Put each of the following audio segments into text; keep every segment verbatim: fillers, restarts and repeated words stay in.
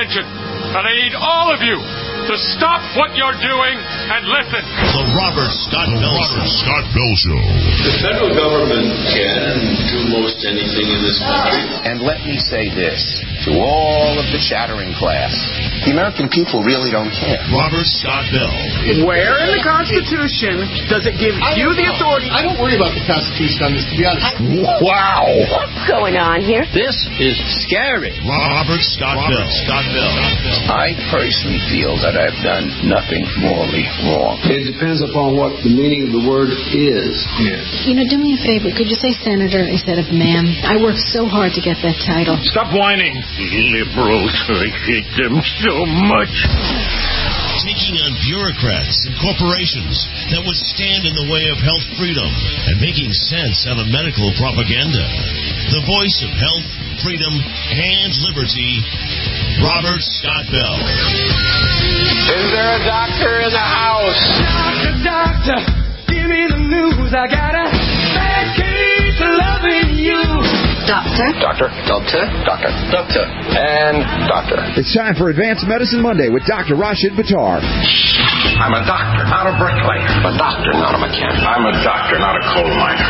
attention. And I need all of you to stop what you're doing and listen. The Robert Scott Bell Show. Scott Bell Show. The federal government can do most anything in this country. And let me say this to all of the chattering class. The American people really don't care. Robert Scott Bell. Where in the Constitution does it give you the authority? I don't worry about the Constitution on this, to be honest. Wow. What's going on here? This is scary. Robert Scott Bell. Scott Bell. I personally feel that I've done nothing morally wrong. It depends upon what the meaning of the word is. Yes. You know, do me a favor. Could you say senator instead of ma'am? I worked so hard to get that title. Stop whining. Liberals, I hate them so much. Taking on bureaucrats and corporations that would stand in the way of health freedom and making sense out of medical propaganda. The voice of health, freedom, and liberty, Robert Scott Bell. Is there a doctor in the house? Doctor, doctor, give me the news. I got a bad case of loving you. Doctor? Doctor. Doctor. Doctor. Doctor. And doctor. It's time for Advanced Medicine Monday with Doctor Rashid Buttar. I'm a doctor, not a bricklayer. A doctor, not a mechanic. I'm a doctor, not a coal miner.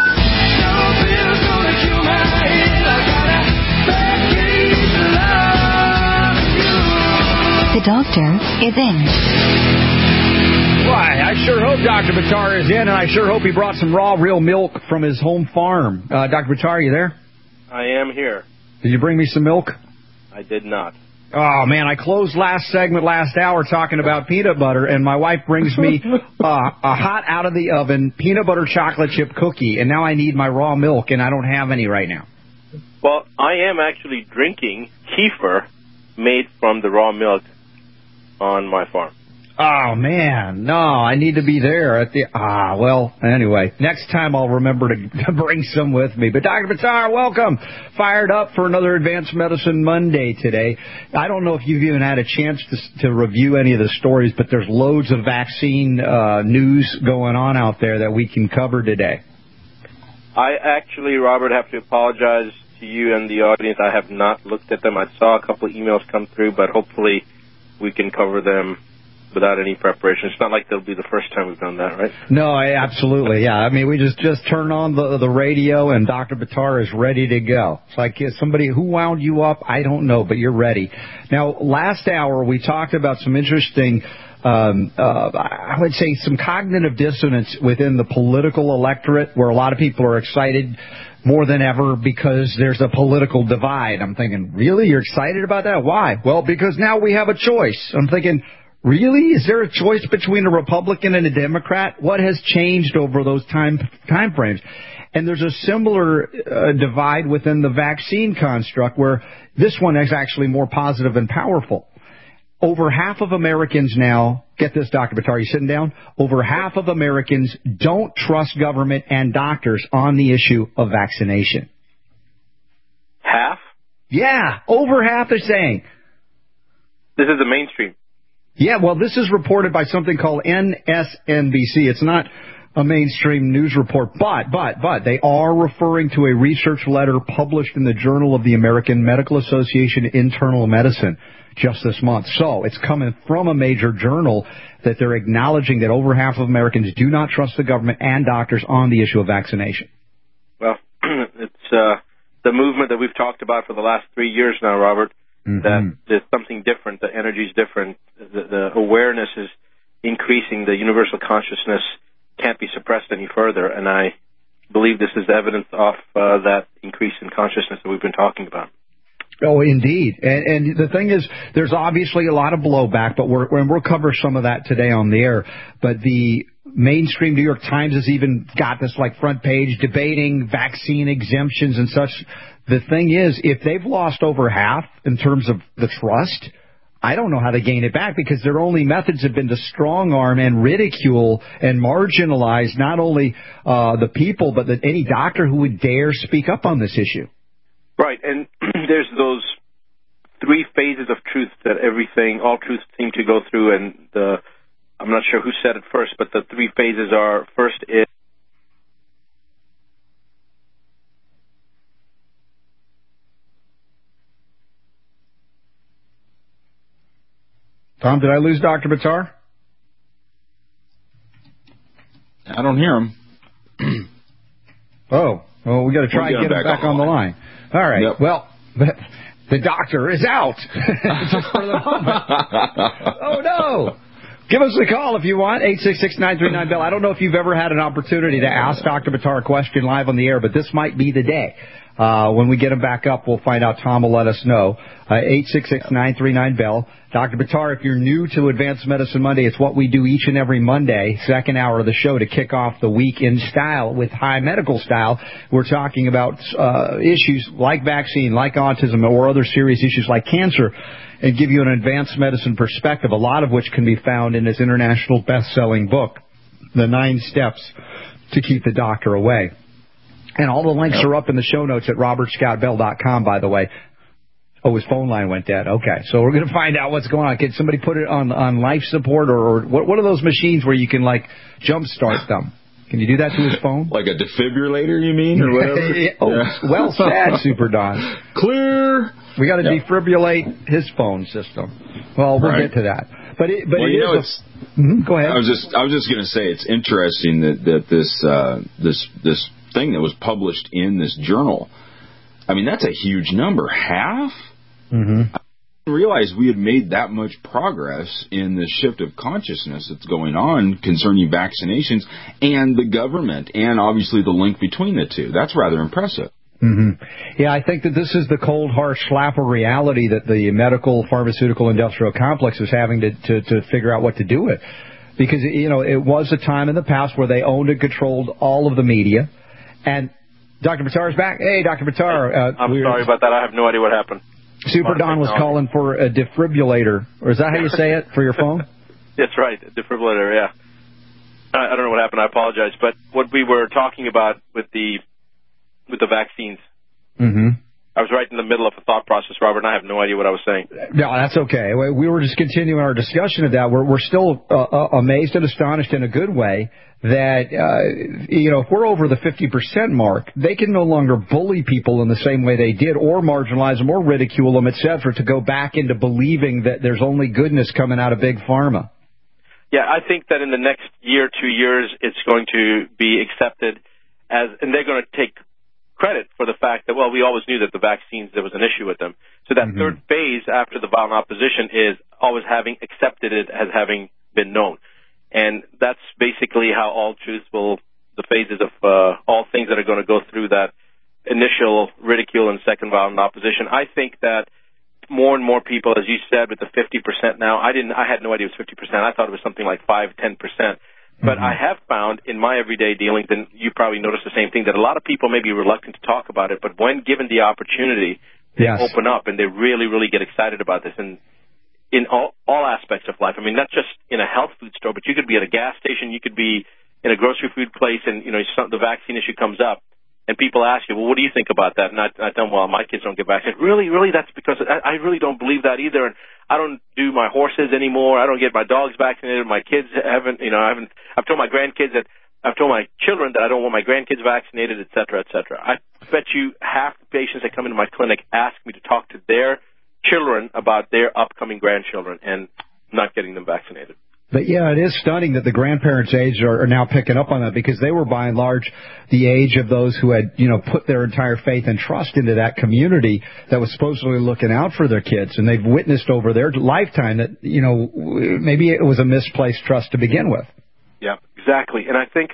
The doctor is in. Why, I sure hope Doctor Buttar is in, and I sure hope he brought some raw, real milk from his home farm. Uh, Doctor Buttar, are you there? I am here. Did you bring me some milk? I did not. Oh, man, I closed last segment, last hour, talking about peanut butter, and my wife brings me uh, a hot out-of-the-oven peanut butter chocolate chip cookie, and now I need my raw milk, and I don't have any right now. Well, I am actually drinking kefir made from the raw milk on my farm. Oh, man, no, I need to be there at the, ah, well, anyway, next time I'll remember to, to bring some with me. But Doctor Buttar, welcome. Fired up for another Advanced Medicine Monday today. I don't know if you've even had a chance to, to review any of the stories, but there's loads of vaccine uh, news going on out there that we can cover today. I actually, Robert, have to apologize to you and the audience. I have not looked at them. I saw a couple of emails come through, but hopefully we can cover them without any preparation. It's not like that'll be the first time we've done that, right? No, I, absolutely, yeah. I mean, we just, just turn on the the radio and Doctor Buttar is ready to go. It's like somebody who wound you up, I don't know, but you're ready. Now, last hour we talked about some interesting, um, uh, I would say some cognitive dissonance within the political electorate where a lot of people are excited more than ever because there's a political divide. I'm thinking, really? You're excited about that? Why? Well, because now we have a choice. I'm thinking, really? Is there a choice between a Republican and a Democrat? What has changed over those time time frames? And there's a similar uh, divide within the vaccine construct where this one is actually more positive and powerful. Over half of Americans now, get this, Doctor Buttar, you sitting down? Over half of Americans don't trust government and doctors on the issue of vaccination. Half? Yeah, over half are saying. This is the mainstream. Yeah, well, this is reported by something called N S N B C. It's not a mainstream news report, but, but, but they are referring to a research letter published in the Journal of the American Medical Association Internal Medicine just this month. So it's coming from a major journal that they're acknowledging that over half of Americans do not trust the government and doctors on the issue of vaccination. Well, it's uh, the movement that we've talked about for the last three years now, Robert. Mm-hmm. That there's something different, the energy is different, the, the awareness is increasing, the universal consciousness can't be suppressed any further, and I believe this is evidence of uh, that increase in consciousness that we've been talking about. Oh, indeed. And, and the thing is, there's obviously a lot of blowback, but we're, and we'll cover some of that today on the air, but the mainstream New York Times has even got this like front page debating vaccine exemptions and such. The thing is, if they've lost over half in terms of the trust, I don't know how to gain it back because their only methods have been to strong-arm and ridicule and marginalize not only uh, the people, but the, any doctor who would dare speak up on this issue. Right, and there's those three phases of truth that everything, all truths seem to go through, and the, I'm not sure who said it first, but the three phases are, first is Tom, did I lose Doctor Buttar? I don't hear him. oh, well, we got to try and get him back, back on the line. line. All right. Yep. Well, the doctor is out. For the moment. Oh, no. Give us a call if you want, eight six six, nine three nine, B E L L. I don't know if you've ever had an opportunity to ask Doctor Buttar a question live on the air, but this might be the day. Uh, when we get him back up, we'll find out. Tom will let us know. Uh, eight six six, nine three nine, B E L L. Doctor Buttar, if you're new to Advanced Medicine Monday, it's what we do each and every Monday, second hour of the show, to kick off the week in style with high medical style. We're talking about uh, issues like vaccine, like autism, or other serious issues like cancer, and give you an advanced medicine perspective, a lot of which can be found in his international best-selling book, The Nine Steps to Keep the Doctor Away. And all the links yep. are up in the show notes at robert scott bell dot com, by the way. Oh, his phone line went dead. Okay, so we're going to find out what's going on. Can somebody put it on on life support, or, or what, what are those machines where you can, like, jump-start them? Can you do that to his phone? Like a defibrillator, you mean, or whatever? oh, yeah. Well said, Super Don. Clear. We got to yep. defibrillate his phone system. Well, we'll right. get to that. But it, but well, it you know, is it's, a, mm-hmm, go ahead. I was just I was just going to say it's interesting that that this uh, this this thing that was published in this journal. I mean, that's a huge number. Half. Mm-hmm. I didn't realize we had made that much progress in the shift of consciousness that's going on concerning vaccinations and the government, and obviously the link between the two. That's rather impressive. Mm-hmm. Yeah, I think that this is the cold, harsh slap of reality that the medical, pharmaceutical, industrial complex is having to, to, to figure out what to do with. Because, you know, it was a time in the past where they owned and controlled all of the media. And Doctor Buttar is back. Hey, Doctor Buttar. Uh, I'm sorry about that. I have no idea what happened. Super Don was calling for a defibrillator. Or is that how you say it, for your phone? That's right, a defibrillator, yeah. I, I don't know what happened. I apologize. But what we were talking about with the with the vaccines, mm-hmm. I was right in the middle of a thought process, Robert, and I have no idea what I was saying. No, that's okay. We were just continuing our discussion of that. We're, we're still uh, amazed and astonished in a good way that, uh, you know, if we're over the fifty percent mark, they can no longer bully people in the same way they did, or marginalize them, or ridicule them, et cetera, to go back into believing that there's only goodness coming out of Big Pharma. Yeah, I think that in the next year, two years, it's going to be accepted as, and they're going to take credit for the fact that, well, we always knew that the vaccines, there was an issue with them. So that mm-hmm. third phase after the violent opposition is always having accepted it as having been known. And that's basically how all truth will, the phases of uh, all things that are going to go through that initial ridicule and second violent opposition. I think that more and more people, as you said, with the fifty percent now, I didn't, I had no idea it was fifty percent. I thought it was something like five, ten percent. But mm-hmm. I have found in my everyday dealings, and you probably noticed the same thing, that a lot of people may be reluctant to talk about it, but when given the opportunity, they yes. open up and they really, really get excited about this. And in all, all aspects of life, I mean, not just in a health food store, but you could be at a gas station, you could be in a grocery food place, and, you know, some, the vaccine issue comes up, and people ask you, well, what do you think about that? And I, I tell them, well, my kids don't get vaccinated. Really, really? That's because I, I really don't believe that either. And I don't do my horses anymore. I don't get my dogs vaccinated. My kids haven't, you know, I haven't, I've told my grandkids that, I've told my children that I don't want my grandkids vaccinated, et cetera, et cetera. I bet you half the patients that come into my clinic ask me to talk to their children about their upcoming grandchildren and not getting them vaccinated. But, yeah, it is stunning that the grandparents' age are, are now picking up on that, because they were, by and large, the age of those who had, you know, put their entire faith and trust into that community that was supposedly looking out for their kids. And they've witnessed over their lifetime that, you know, maybe it was a misplaced trust to begin with. Yeah, exactly. And I think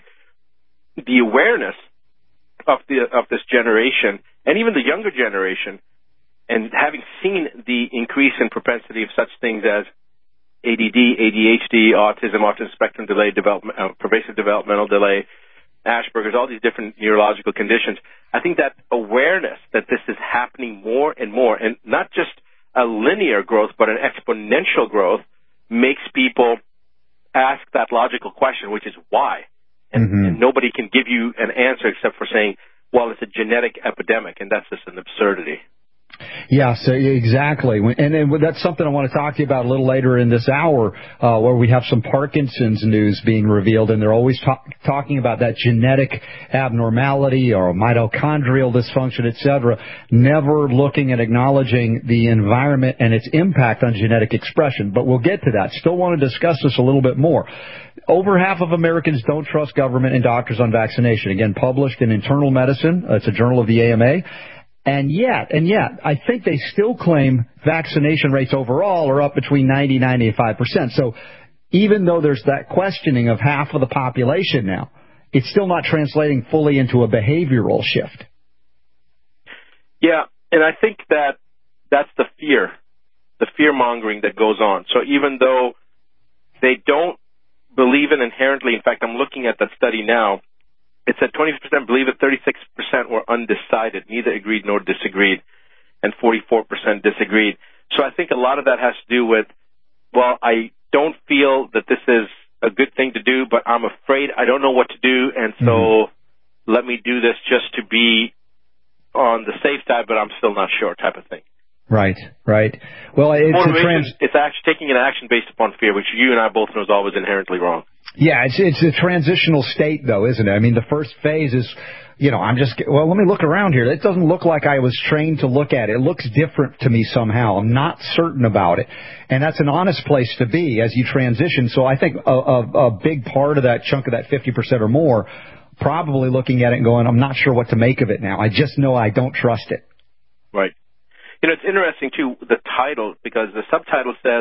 the awareness of the of this generation, and even the younger generation, and having seen the increase in propensity of such things as A D D, A D H D, autism, autism spectrum delay, development, uh, pervasive developmental delay, Asperger's, all these different neurological conditions. I think that awareness that this is happening more and more, and not just a linear growth, but an exponential growth, makes people ask that logical question, which is why. And, mm-hmm. and nobody can give you an answer except for saying, well, it's a genetic epidemic, and that's just an absurdity. Yeah, so exactly. And, and that's something I want to talk to you about a little later in this hour, uh, where we have some Parkinson's news being revealed, and they're always talk, talking about that genetic abnormality or mitochondrial dysfunction, et cetera, never looking and acknowledging the environment and its impact on genetic expression. But we'll get to that. Still want to discuss this a little bit more. Over half of Americans don't trust government and doctors on vaccination. Again, published in Internal Medicine. It's a journal of the A M A. And yet, and yet, I think they still claim vaccination rates overall are up between ninety and ninety-five percent. So even though there's that questioning of half of the population now, it's still not translating fully into a behavioral shift. Yeah, and I think that that's the fear, the fear-mongering that goes on. So even though they don't believe it inherently, in fact, I'm looking at that study now, it said twenty percent believe it, thirty-six percent were undecided, neither agreed nor disagreed, and forty-four percent disagreed. So I think a lot of that has to do with, well, I don't feel that this is a good thing to do, but I'm afraid I don't know what to do, and so mm-hmm. let me do this just to be on the safe side, but I'm still not sure type of thing. Right, right. Well, it's a trans- it's actually taking an action based upon fear, which you and I both know is always inherently wrong. Yeah, it's it's a transitional state, though, isn't it? I mean, the first phase is, you know, I'm just, well, let me look around here. It doesn't look like I was trained to look at it. It looks different to me somehow. I'm not certain about it. And that's an honest place to be as you transition. So I think a, a, a big part of that chunk of that fifty percent or more, probably looking at it and going, I'm not sure what to make of it now. I just know I don't trust it. Right. You know, it's interesting, too, the title, because the subtitle says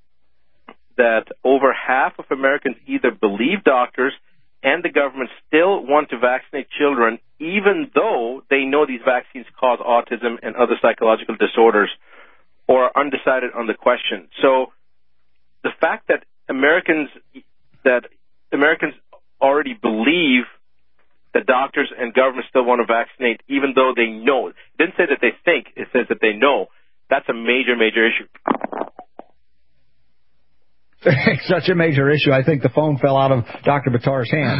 that over half of Americans either believe doctors and the government still want to vaccinate children, even though they know these vaccines cause autism and other psychological disorders, or are undecided on the question. So the fact that Americans that Americans already believe that doctors and government still want to vaccinate, even though they know. It didn't say that they think, it says that they know. That's a major, major issue. Such a major issue, I think the phone fell out of Doctor Buttar's hand.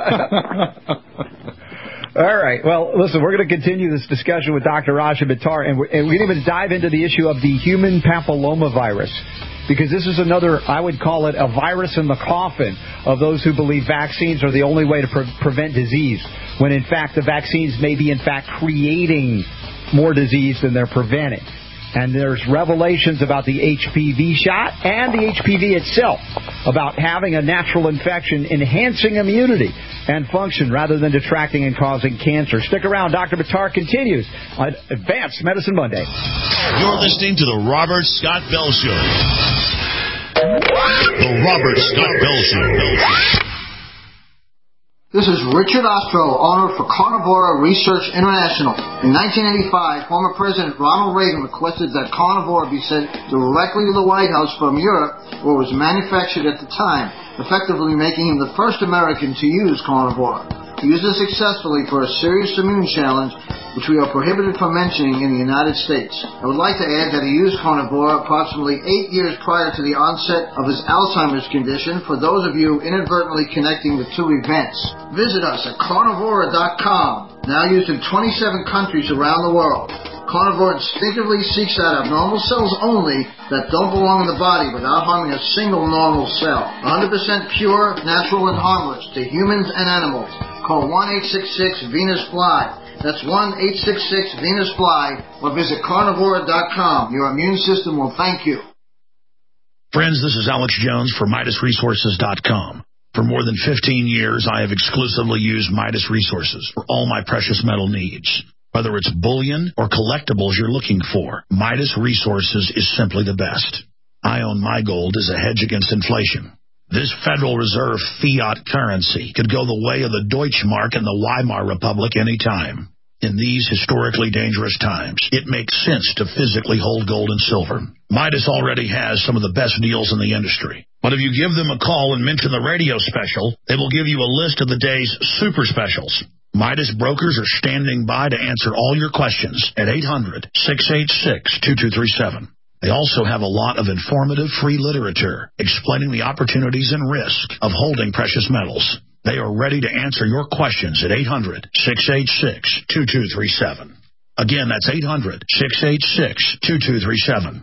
All right. Well, listen, we're going to continue this discussion with Doctor Raja Buttar, and we're, and we're going to dive into the issue of the human papillomavirus, because this is another, I would call it a virus in the coffin of those who believe vaccines are the only way to pre- prevent disease, when in fact the vaccines may be in fact creating more disease than they're preventing. And there's revelations about the H P V shot and the H P V itself, about having a natural infection enhancing immunity and function rather than detracting and causing cancer. Stick around. Doctor Buttar continues on Advanced Medicine Monday. You're listening to the Robert Scott Bell Show. The Robert Scott Bell Show. This is Richard Ostro, owner for Carnivora Research International. In nineteen eighty-five, former President Ronald Reagan requested that Carnivora be sent directly to the White House from Europe, where it was manufactured at the time, effectively making him the first American to use Carnivora. He used it successfully for a serious immune challenge, which we are prohibited from mentioning in the United States. I would like to add that he used Carnivora approximately eight years prior to the onset of his Alzheimer's condition, for those of you inadvertently connecting the two events. Visit us at carnivora dot com, now used in twenty-seven countries around the world. Carnivore instinctively seeks out abnormal cells only that don't belong in the body without harming a single normal cell. one hundred percent pure, natural, and harmless to humans and animals. Call one eight six six Venus Fly. That's one eight six six Venus Fly, or visit carnivora dot com. Your immune system will thank you. Friends, this is Alex Jones for Midas Resources dot com. For more than fifteen years, I have exclusively used Midas Resources for all my precious metal needs. Whether it's bullion or collectibles you're looking for, Midas Resources is simply the best. I own my gold as a hedge against inflation. This Federal Reserve fiat currency could go the way of the Deutschmark and the Weimar Republic any time. In these historically dangerous times, it makes sense to physically hold gold and silver. Midas already has some of the best deals in the industry. But if you give them a call and mention the radio special, they will give you a list of the day's super specials. Midas brokers are standing by to answer all your questions at eight hundred, six eight six, two two three seven. They also have a lot of informative free literature explaining the opportunities and risk of holding precious metals. They are ready to answer your questions at eight hundred, six eight six, two two three seven. Again, that's eight hundred, six eight six, two two three seven.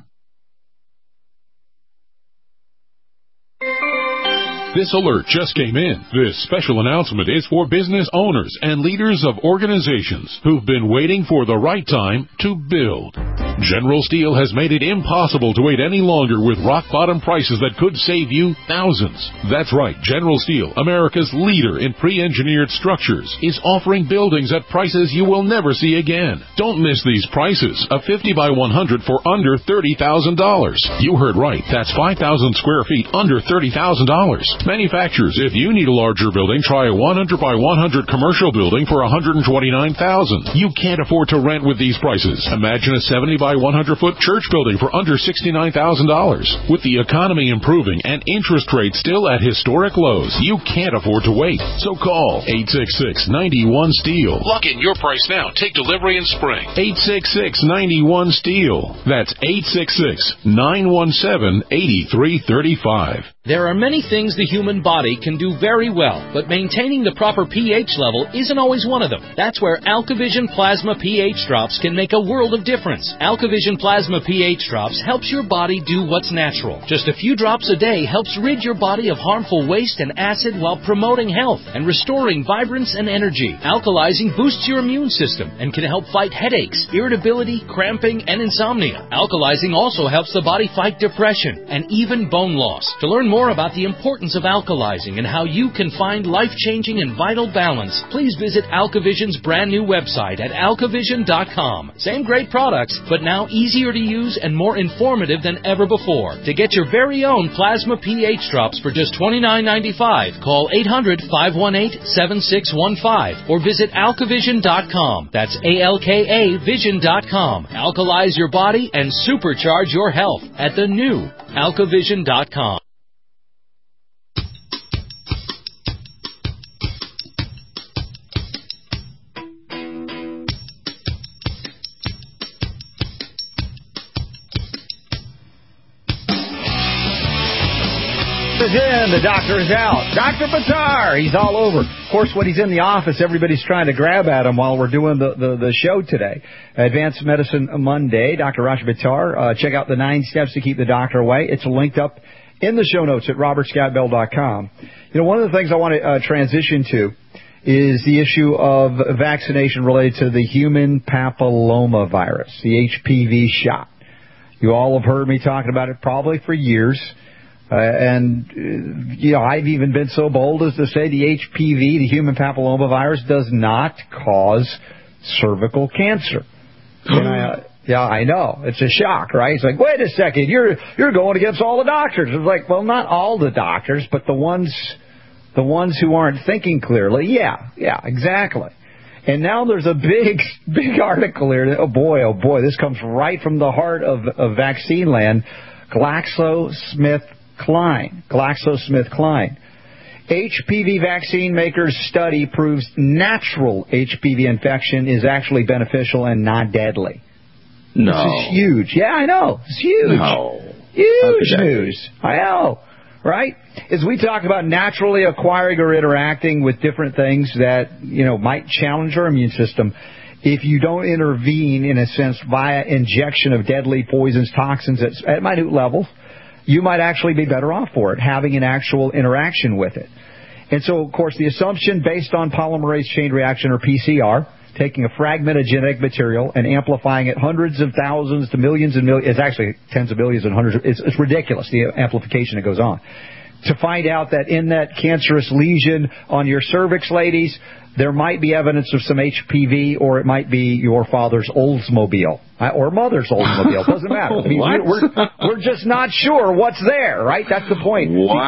This alert just came in. This special announcement is for business owners and leaders of organizations who've been waiting for the right time to build. General Steel has made it impossible to wait any longer with rock-bottom prices that could save you thousands. That's right, General Steel, America's leader in pre-engineered structures, is offering buildings at prices you will never see again. Don't miss these prices. A fifty by one hundred for under thirty thousand dollars. You heard right. That's five thousand square feet under thirty thousand dollars. Manufacturers, if you need a larger building, try a one hundred by one hundred commercial building for one hundred twenty-nine thousand dollars. You can't afford to rent with these prices. Imagine a seventy by one hundred foot church building for under sixty-nine thousand dollars. With the economy improving and interest rates still at historic lows, you can't afford to wait. So call eight six six, nine one, STEEL. Lock in your price now. Take delivery in spring. eight six six, nine one, STEEL. That's eight six six, nine one seven, eight three three five. There are many things the human body can do very well, but maintaining the proper pH level isn't always one of them. That's where AlkaVision Plasma pH Drops can make a world of difference. AlkaVision Plasma pH Drops helps your body do what's natural. Just a few drops a day helps rid your body of harmful waste and acid while promoting health and restoring vibrance and energy. Alkalizing boosts your immune system and can help fight headaches, irritability, cramping, and insomnia. Alkalizing also helps the body fight depression and even bone loss. To learn more about the importance of alkalizing and how you can find life-changing and vital balance, please visit AlkaVision's brand new website at alkavision dot com. Same great products, but now easier to use and more informative than ever before. To get your very own Plasma pH Drops for just twenty-nine ninety-five, call eight hundred, five one eight, seven six one five or visit alkavision dot com. That's A L K A vision dot com. Alkalize your body and supercharge your health at the new alkavision dot com. In, the doctor is out. Doctor Buttar, he's all over. Of course, when he's in the office, everybody's trying to grab at him while we're doing the, the, the show today. Advanced Medicine Monday, Doctor Raj Buttar. Uh, check out the nine steps to keep the doctor away. It's linked up in the show notes at robert scott bell dot com. You know, one of the things I want to uh, transition to is the issue of vaccination related to the human papilloma virus, the H P V shot. You all have heard me talking about it probably for years. Uh, and, uh, you know, I've even been so bold as to say the H P V, the human papilloma virus, does not cause cervical cancer. And I, uh, yeah, I know. It's a shock, right? It's like, wait a second, you're you're going against all the doctors. It's like, well, not all the doctors, but the ones the ones who aren't thinking clearly. Yeah, yeah, exactly. And now there's a big, big article here. Oh, boy, oh, boy, this comes right from the heart of, of vaccine land. GlaxoSmithKline. GlaxoSmithKline. H P V vaccine makers' study proves natural H P V infection is actually beneficial and not deadly. No. This is huge. Yeah, I know. It's huge. No. Huge news. I know. Right? As we talk about naturally acquiring or interacting with different things that, you know, might challenge our immune system, if you don't intervene, in a sense, via injection of deadly poisons, toxins at, at minute levels, you might actually be better off for it, having an actual interaction with it. And so, of course, the assumption based on polymerase chain reaction, or P C R, taking a fragment of genetic material and amplifying it hundreds of thousands to millions and millions, it's actually tens of billions and hundreds of, it's, it's ridiculous, the amplification that goes on, to find out that in that cancerous lesion on your cervix, ladies, there might be evidence of some H P V, or it might be your father's Oldsmobile, or mother's Oldsmobile. It doesn't matter. I mean, we're, we're, we're just not sure what's there, right? That's the point.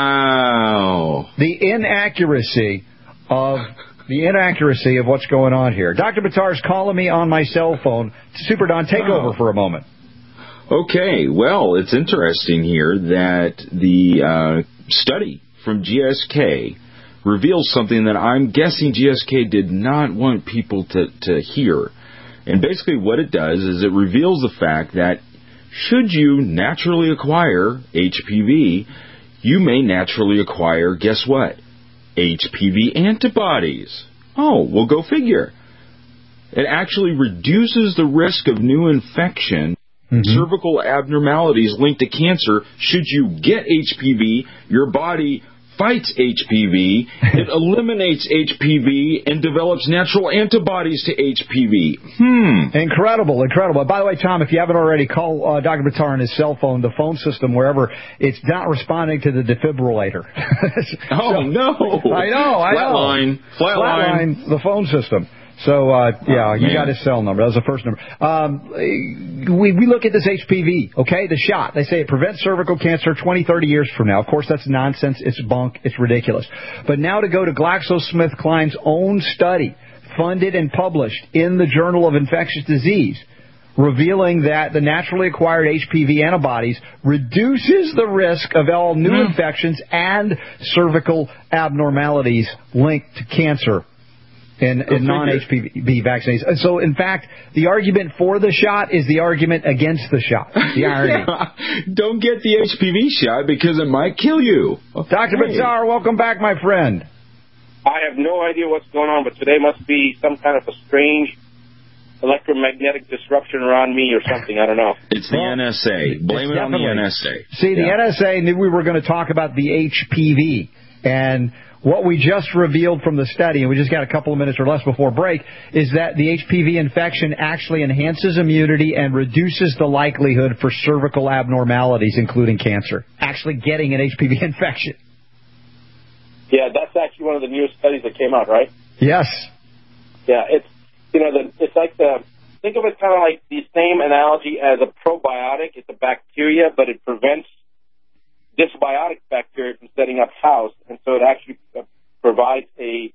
Wow. The, the inaccuracy of the inaccuracy of what's going on here. Doctor Buttar's calling me on my cell phone. Super Don, take oh. over for a moment. Okay. Well, it's interesting here that the uh, study from G S K reveals something that I'm guessing G S K did not want people to, to hear. And basically what it does is it reveals the fact that should you naturally acquire H P V, you may naturally acquire, guess what? H P V antibodies. Oh, well, go figure. It actually reduces the risk of new infection, mm-hmm. cervical abnormalities linked to cancer. Should you get H P V, your body fights H P V, it eliminates H P V, and develops natural antibodies to H P V. Hmm. Incredible, incredible. By the way, Tom, if you haven't already, call uh, Doctor Buttar on his cell phone, the phone system, wherever. It's not responding to the defibrillator. oh, so, no. I know, I Flat know. Line. Flat, Flat line. line, the phone system. So, uh, yeah, oh, you man. got his cell number. That was the first number. Um, we, we look at this H P V, okay, the shot. They say it prevents cervical cancer twenty, thirty years from now. Of course, that's nonsense. It's bunk. It's ridiculous. But now to go to GlaxoSmithKline's own study, funded and published in the Journal of Infectious Disease, revealing that the naturally acquired H P V antibodies reduces the risk of all new mm. infections and cervical abnormalities linked to cancer in, in non-H P V vaccinations. So, in fact, the argument for the shot is the argument against the shot. The irony. yeah. Don't get the H P V shot because it might kill you. Doctor Hey. Buttar, welcome back, my friend. I have no idea what's going on, but today must be some kind of a strange electromagnetic disruption around me or something. I don't know. It's the well, N S A. Blame it on the N S A. See, the yeah. N S A knew we were going to talk about the H P V. And what we just revealed from the study, and we just got a couple of minutes or less before break, is that the H P V infection actually enhances immunity and reduces the likelihood for cervical abnormalities, including cancer. Actually getting an H P V infection. Yeah, that's actually one of the newest studies that came out, right? Yes. Yeah, it's you know the it's like the think of it kind of like the same analogy as a probiotic. It's a bacteria, but it prevents dysbiotic bacteria from setting up house, and so it actually provides a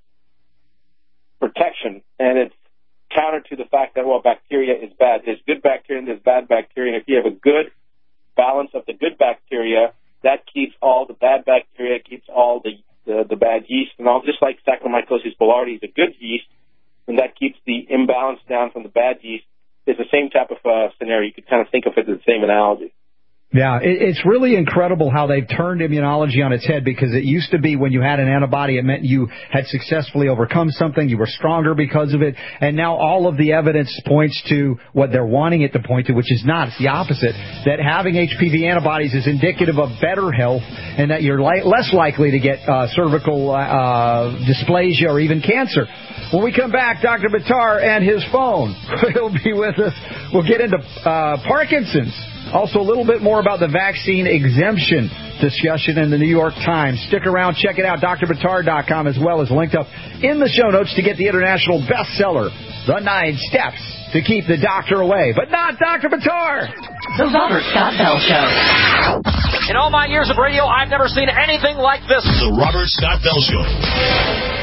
protection, and it's counter to the fact that, well, bacteria is bad. There's good bacteria and there's bad bacteria, and if you have a good balance of the good bacteria, that keeps all the bad bacteria, keeps all the, the, the bad yeast, and all, just like Saccharomycosis boulardii is a good yeast, and that keeps the imbalance down from the bad yeast. It's the same type of uh, scenario. You could kind of think of it as the same analogy. Yeah, it's really incredible how they've turned immunology on its head, because it used to be when you had an antibody, it meant you had successfully overcome something, you were stronger because of it, and now all of the evidence points to what they're wanting it to point to, which is not. It's the opposite, that having H P V antibodies is indicative of better health and that you're li- less likely to get uh, cervical uh, dysplasia or even cancer. When we come back, Doctor Buttar and his phone will be with us. We'll get into uh, Parkinson's. Also, a little bit more about the vaccine exemption discussion in the New York Times. Stick around. Check it out. D R Buttar dot com, as well as linked up in the show notes to get the international bestseller, The Nine Steps to Keep the Doctor Away. But not Doctor Buttar. The Robert Scott Bell Show. In all my years of radio, I've never seen anything like this. The Robert Scott Bell Show.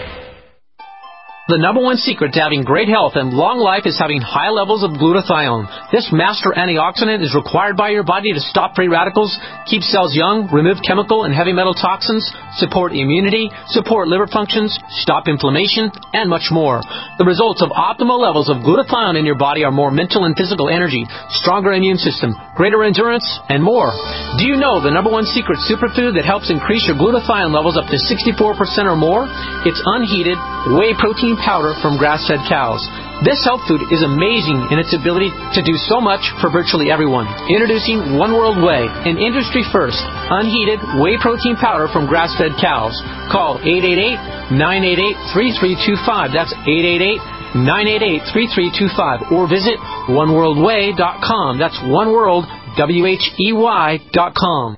The number one secret to having great health and long life is having high levels of glutathione. This master antioxidant is required by your body to stop free radicals, keep cells young, remove chemical and heavy metal toxins, support immunity, support liver functions, stop inflammation, and much more. The results of optimal levels of glutathione in your body are more mental and physical energy, stronger immune system, greater endurance, and more. Do you know the number one secret superfood that helps increase your glutathione levels up to sixty-four percent or more? It's unheated, whey protein powder from grass-fed cows. This health food is amazing in its ability to do so much for virtually everyone. Introducing One World Whey, an industry-first, unheated whey protein powder from grass-fed cows. Call eight eight eight, nine eight eight, three three two five. That's eight eight eight, nine eight eight, three three two five. Or visit one world way dot com. That's one world, W H E Y dot com.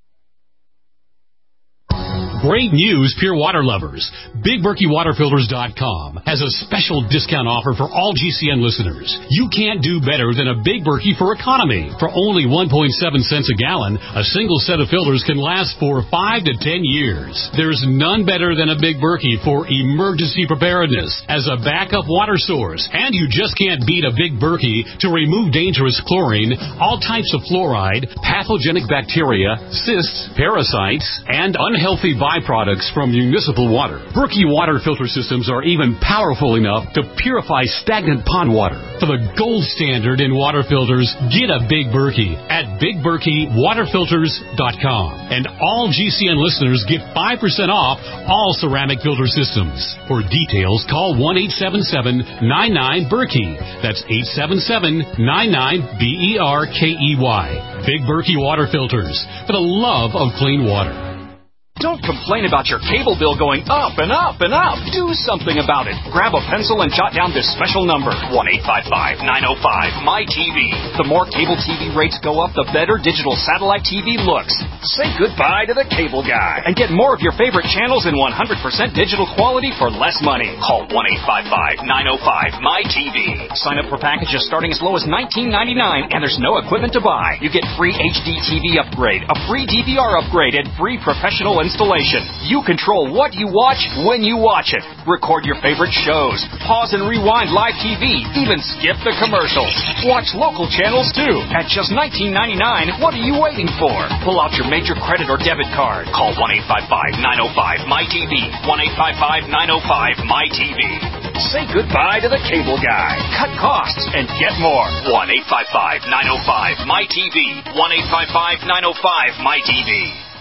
Great news, pure water lovers. Big Berkey Water Filters dot com has a special discount offer for all G C N listeners. You can't do better than a Big Berkey for economy. For only one point seven cents a gallon, a single set of filters can last for five to ten years. There's none better than a Big Berkey for emergency preparedness as a backup water source. And you just can't beat a Big Berkey to remove dangerous chlorine, all types of fluoride, pathogenic bacteria, cysts, parasites, and unhealthy body byproducts from municipal water. Berkey water filter systems are even powerful enough to purify stagnant pond water. For the gold standard in water filters, get a Big Berkey at big berkey water filters dot com. And all G C N listeners get five percent off all ceramic filter systems. For details, call one eight seven seven nine nine Berkey. That's eight seven seven nine nine B E R K E Y. Big Berkey water filters for the love of clean water. Don't complain about your cable bill going up and up and up. Do something about it. Grab a pencil and jot down this special number, one eight five five nine oh five M Y T V. The more cable T V rates go up, the better digital satellite T V looks. Say goodbye to the cable guy and get more of your favorite channels in one hundred percent digital quality for less money. Call one eight five five nine oh five M Y T V. Sign up for packages starting as low as nineteen ninety-nine, and there's no equipment to buy. You get free H D T V upgrade, a free D V R upgrade, and free professional installation. You control what you watch when you watch it. Record your favorite shows. Pause and rewind live T V. Even skip the commercials. Watch local channels too. At just nineteen ninety-nine, what are you waiting for? Pull out your major credit or debit card. Call one eight five five nine oh five M Y T V. one eight five five nine oh five M Y T V. Say goodbye to the cable guy. Cut costs and get more. one eight five five nine oh five M Y T V. one eight five five nine oh five M Y T V.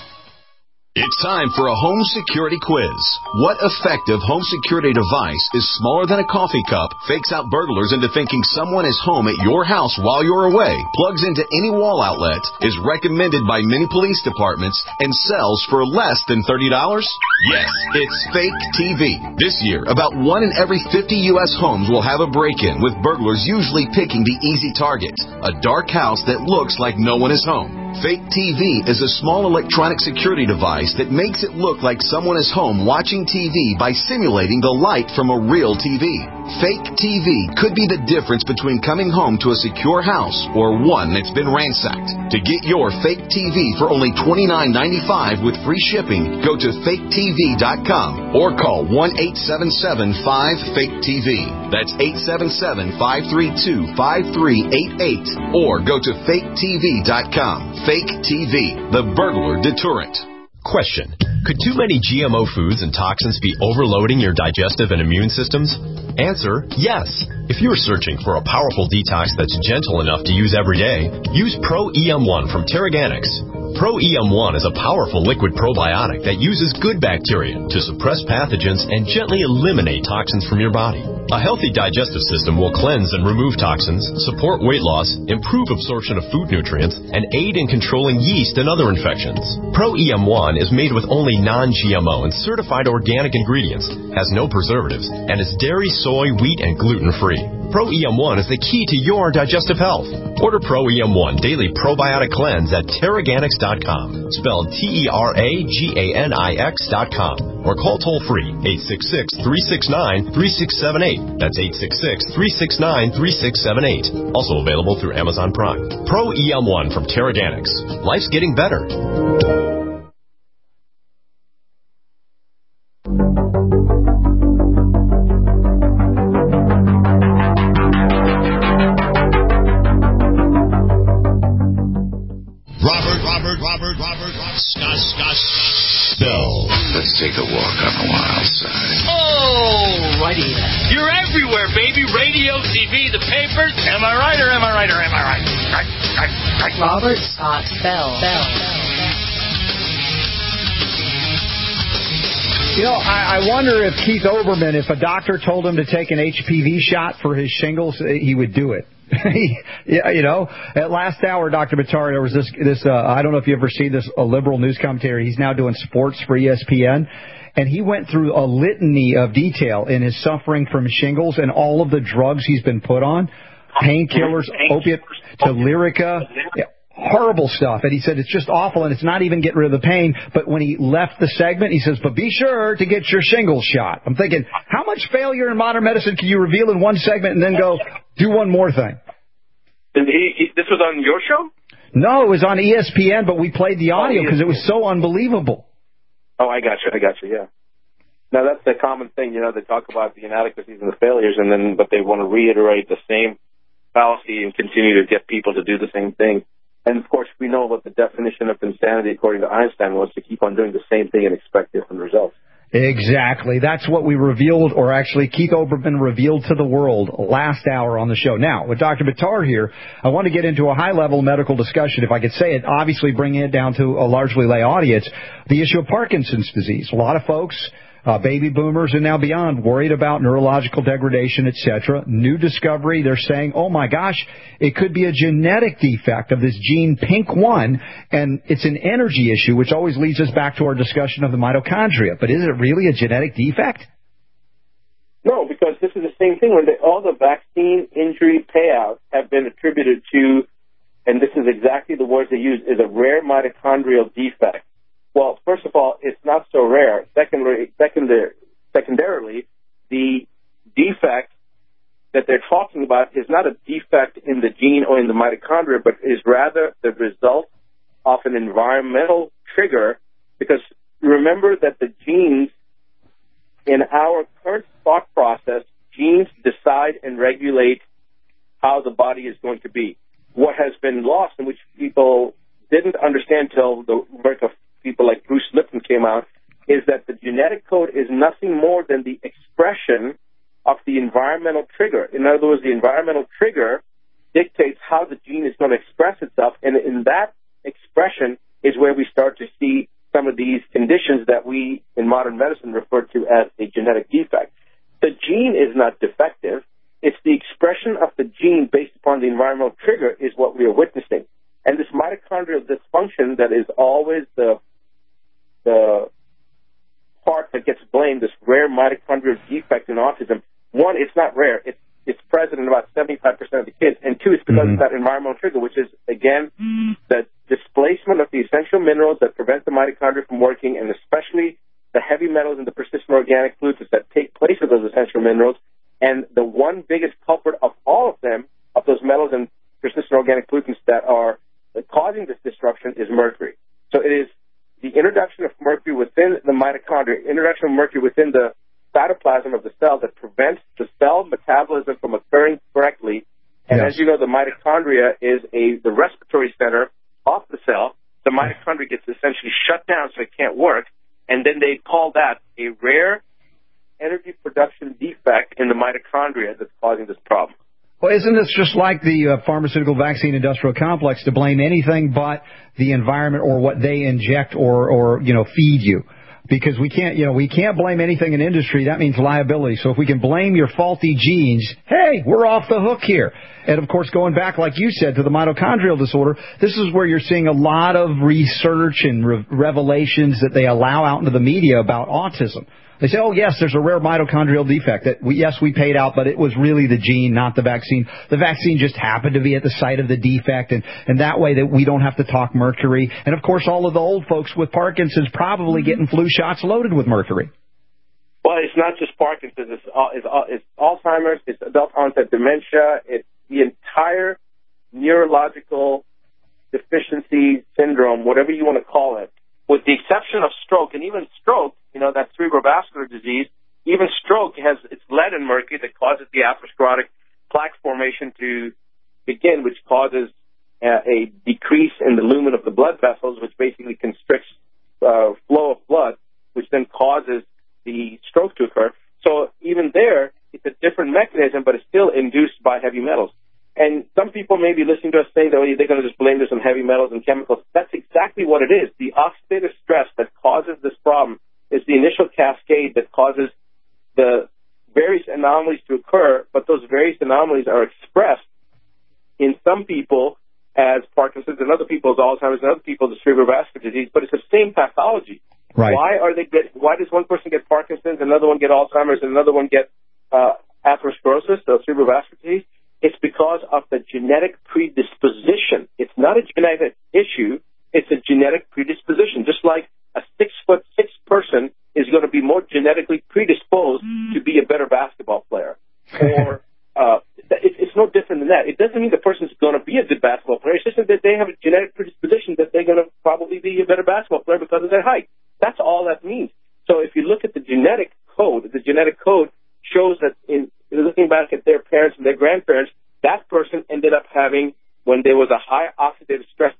It's time for a home security quiz. What effective home security device is smaller than a coffee cup, fakes out burglars into thinking someone is home at your house while you're away, plugs into any wall outlet, is recommended by many police departments, and sells for less than thirty dollars? Yes, it's Fake T V. This year, about one in every fifty U S homes will have a break-in, with burglars usually picking the easy target, a dark house that looks like no one is home. Fake T V is a small electronic security device that makes it look like someone is home watching T V by simulating the light from a real T V. Fake T V could be the difference between coming home to a secure house or one that's been ransacked. To get your fake T V for only twenty-nine ninety-five with free shipping, go to fake T V dot com or call one eight seven seven five fake T V. That's eight seven seven five three two five three eight eight or go to fake T V dot com. Fake T V, the burglar deterrent. Question. Could too many G M O foods and toxins be overloading your digestive and immune systems? Answer, yes. If you're searching for a powerful detox that's gentle enough to use every day, use Pro E M one from Terraganics. Pro E M one is a powerful liquid probiotic that uses good bacteria to suppress pathogens and gently eliminate toxins from your body. A healthy digestive system will cleanse and remove toxins, support weight loss, improve absorption of food nutrients, and aid in controlling yeast and other infections. Pro E M one is made with only non-G M O and certified organic ingredients, has no preservatives, and is dairy, soy, wheat, and gluten-free. Pro E M one is the key to your digestive health. Order Pro E M one Daily Probiotic Cleanse at Terraganics dot com, spelled T E R A G A N I X dot com, or call toll-free eight six six, three six nine, three six seven eight. That's eight six six, three six nine, three six seven eight. Also available through Amazon Prime. Pro E M one from Terraganics. Life's getting better. Let's take a walk on the wild side. Oh, righty then. You're everywhere, baby. Radio, T V, the papers. Am I right or am I right or am I right? Right, right, right. Robert Scott Bell. Bell. You know, I, I wonder if Keith Olbermann, if a doctor told him to take an H P V shot for his shingles, he would do it. Yeah, you know, at last hour, Doctor Buttar, there was this, this uh, I don't know if you ever seen this, a liberal news commentator. He's now doing sports for E S P N. And he went through a litany of detail in his suffering from shingles and all of the drugs he's been put on, painkillers, opiate, to Lyrica, yeah, horrible stuff. And he said it's just awful, and it's not even getting rid of the pain. But when he left the segment, he says, but be sure to get your shingles shot. I'm thinking, how much failure in modern medicine can you reveal in one segment and then go do one more thing? And he, he, this was on your show? No, it was on E S P N, but we played the audio because oh, it was so unbelievable. Oh, I got you. I got you, yeah. Now, that's the common thing. You know, they talk about the inadequacies and the failures, and then but they want to reiterate the same fallacy and continue to get people to do the same thing. And, of course, we know what the definition of insanity, according to Einstein, was to keep on doing the same thing and expect different results. Exactly. That's what we revealed, or actually Keith Olbermann revealed to the world last hour on the show. Now, with Doctor Buttar here, I want to get into a high-level medical discussion, if I could say it, obviously bringing it down to a largely lay audience, the issue of Parkinson's disease. A lot of folks, uh, baby boomers and now beyond, worried about neurological degradation, et cetera. New discovery, they're saying, oh, my gosh, it could be a genetic defect of this gene P I N K one, and it's an energy issue, which always leads us back to our discussion of the mitochondria. But is it really a genetic defect? No, because this is the same thing. When they, all the vaccine injury payouts have been attributed to, and this is exactly the words they use, is a rare mitochondrial defect. Well, first of all, it's not so rare. Secondly, secondary, secondarily, the defect that they're talking about is not a defect in the gene or in the mitochondria, but is rather the result of an environmental trigger, because remember that the genes, in our current thought process, genes decide and regulate how the body is going to be. What has been lost, and which people didn't understand till the work of people like Bruce Lipton came out, is that the genetic code is nothing more than the expression of the environmental trigger. In other words, the environmental trigger dictates how the gene is going to express itself, and in that expression is where we start to see some of these conditions that we in modern medicine refer to as a genetic defect. The gene is not defective. It's the expression of the gene based upon the environmental trigger is what we are witnessing. And this mitochondrial dysfunction that is always the the part that gets blamed, this rare mitochondrial defect in autism, one, it's not rare. It's, it's present in about seventy-five percent of the kids. And two, it's because mm-hmm. of that environmental trigger, which is, again, mm-hmm. the displacement of the essential minerals that prevent the mitochondria from working, and especially the heavy metals and the persistent organic pollutants that take place of those essential minerals. And the one biggest culprit of all of them, of those metals and persistent organic pollutants that are causing this disruption, is mercury. So it is the introduction of mercury within the mitochondria, introduction of mercury within the cytoplasm of the cell that prevents the cell metabolism from occurring correctly. And yes. as you know, the mitochondria is a the respiratory center of the cell. The mitochondria gets essentially shut down so it can't work, and then they call that a rare energy production defect in the mitochondria that's causing this problem. Well, isn't this just like the uh, pharmaceutical vaccine industrial complex to blame anything but the environment or what they inject or, or, you know, feed you? Because we can't, you know, we can't blame anything in industry. That means liability. So if we can blame your faulty genes, hey, we're off the hook here. And, of course, going back, like you said, to the mitochondrial disorder, this is where you're seeing a lot of research and re- revelations that they allow out into the media about autism. They say, oh, yes, there's a rare mitochondrial defect that, we, yes, we paid out, but it was really the gene, not the vaccine. The vaccine just happened to be at the site of the defect, and, and that way that we don't have to talk mercury. And, of course, all of the old folks with Parkinson's probably getting flu shots loaded with mercury. Well, it's not just Parkinson's. It's, it's, it's Alzheimer's. It's adult-onset dementia. It's the entire neurological deficiency syndrome, whatever you want to call it, with the exception of stroke. And even stroke, you know, that cerebrovascular disease, even stroke has its lead and mercury that causes the atherosclerotic plaque formation to begin, which causes uh, a decrease in the lumen of the blood vessels, which basically constricts uh, flow of blood, which then causes the stroke to occur. So even there, it's a different mechanism, but it's still induced by heavy metals. And some people may be listening to us saying that oh, they're going to just blame this on heavy metals and chemicals. That's exactly what it is. The oxidative stress that causes this problem is the initial cascade that causes the various anomalies to occur, but those various anomalies are expressed in some people as Parkinson's, and other people as Alzheimer's, and other people as cerebrovascular disease, but it's the same pathology. Right. Why are they get? Why does one person get Parkinson's, another one get Alzheimer's, and another one get uh, atherosclerosis, so cerebrovascular disease? It's because of the genetic predisposition. It's not a genetic issue. It's a genetic predisposition. Just like a six-foot six person is going to be more genetically predisposed mm. to be a better basketball player. Or uh, it, it's no different than that. It doesn't mean the person's going to be a good basketball player. It's just that they have a genetic predisposition that they're going to probably be a better basketball player because of their height. That's all that means. So if you look at the genetic code, the genetic code shows that in looking back at their parents and their grandparents, that person ended up having, when there was a high oxidative stress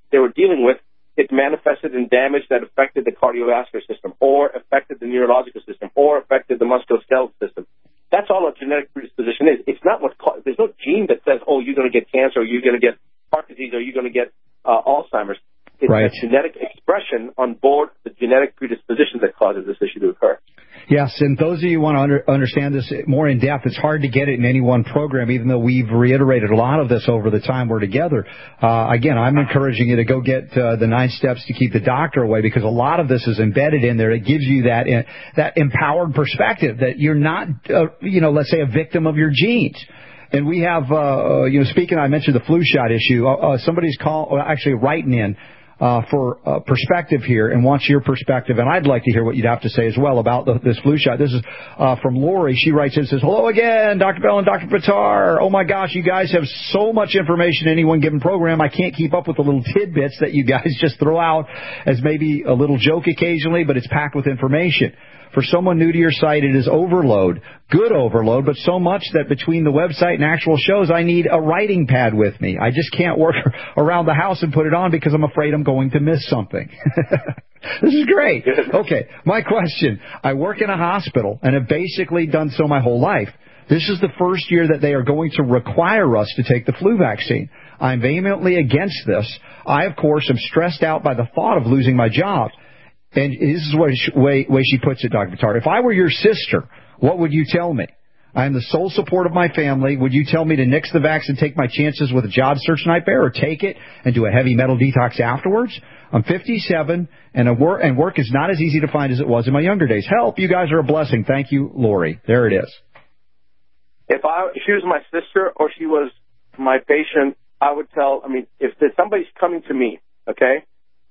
they were dealing with, it manifested in damage that affected the cardiovascular system or affected the neurological system or affected the musculoskeletal system. That's all a genetic predisposition is. It's not what – there's no gene that says, oh, you're going to get cancer or you're going to get heart disease or you're going to get uh, Alzheimer's. It's right. a genetic expression on board the genetic predisposition that causes this issue to occur. Yes, and those of you who want to under, understand this more in depth, it's hard to get it in any one program, even though we've reiterated a lot of this over the time we're together. Uh, again, I'm encouraging you to go get uh, the nine steps to keep the doctor away, because a lot of this is embedded in there. It gives you that uh, that empowered perspective that you're not, uh, you know, let's say a victim of your genes. And we have, uh, you know, speaking, I mentioned the flu shot issue. Uh, somebody's call, actually writing in. Uh, for uh, perspective here and wants your perspective, and I'd like to hear what you'd have to say as well about the, this flu shot. This is uh, from Lori. She writes in and says, hello again, Doctor Bell and Doctor Buttar. Oh, my gosh, you guys have so much information in any one given program. I can't keep up with the little tidbits that you guys just throw out as maybe a little joke occasionally, but it's packed with information. For someone new to your site, it is overload, good overload, but so much that between the website and actual shows, I need a writing pad with me. I just can't work around the house and put it on because I'm afraid I'm going to miss something. This is great. Okay, my question. I work in a hospital and have basically done so my whole life. This is the first year that they are going to require us to take the flu vaccine. I'm vehemently against this. I, of course, am stressed out by the thought of losing my job. And this is the way, way she puts it, Doctor Buttar. If I were your sister, what would you tell me? I am the sole support of my family. Would you tell me to nix the vax and take my chances with a job search nightmare, or take it and do a heavy metal detox afterwards? I'm fifty-seven, and, a wor- and work is not as easy to find as it was in my younger days. Help, you guys are a blessing. Thank you, Lori. There it is. If, I, if she was my sister or she was my patient, I would tell, I mean, if there's somebody's coming to me, okay,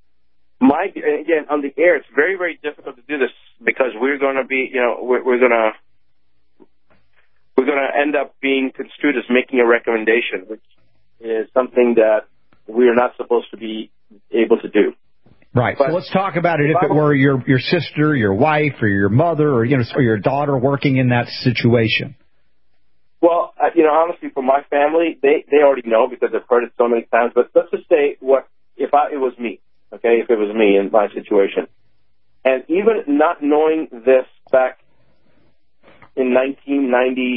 My again, on the air, it's very, very difficult to do this because we're going to be, you know, we're, we're going to we're going to end up being construed as making a recommendation, which is something that we are not supposed to be able to do. Right. But so let's talk about it. If it were your your sister, your wife, or your mother, or you know, or your daughter working in that situation. Well, uh, you know, honestly, for my family, they they already know because they've heard it so many times. But let's just say, what if I, it was me? Okay, if it was me in my situation. And even not knowing this back in nineteen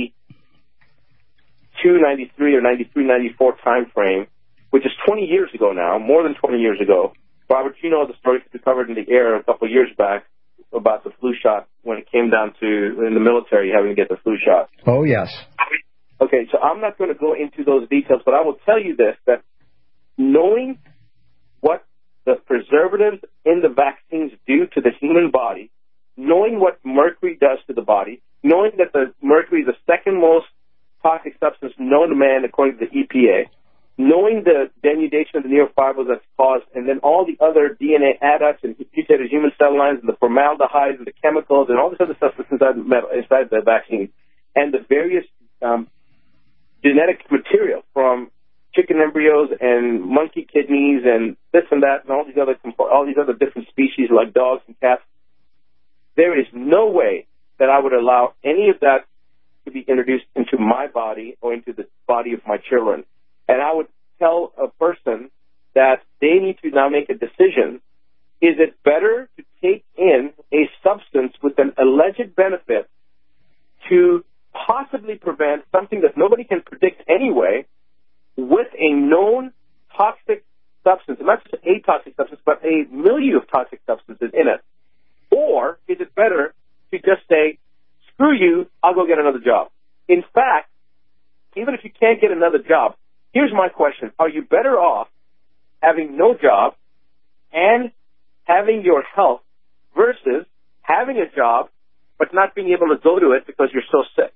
ninety-two, ninety-three, or ninety-three, ninety-four time frame, which is twenty years ago now, more than twenty years ago. Robert, you know the story we covered in the air a couple of years back about the flu shot when it came down to, in the military, having to get the flu shot. Oh, yes. Okay, so I'm not going to go into those details, but I will tell you this, that knowing what the preservatives in the vaccines do to the human body, knowing what mercury does to the body, knowing that the mercury is the second most toxic substance known to man according to the E P A, knowing the denudation of the neurofibrils that's caused, and then all the other D N A adducts and mutated human cell lines and the formaldehydes and the chemicals and all this other stuff that's inside, inside the vaccine, and the various um, genetic material from chicken embryos and monkey kidneys and this and that and all these other all these other different species like dogs and cats. There is no way that I would allow any of that to be introduced into my body or into the body of my children. And I would tell a person that they need to now make a decision. Is it better to take in a substance with an alleged benefit to possibly prevent something that nobody can predict anyway, with a known toxic substance, and not just a toxic substance, but a milieu of toxic substances in it? Or is it better to just say, screw you, I'll go get another job? In fact, even if you can't get another job, here's my question. Are you better off having no job and having your health versus having a job but not being able to go to it because you're so sick?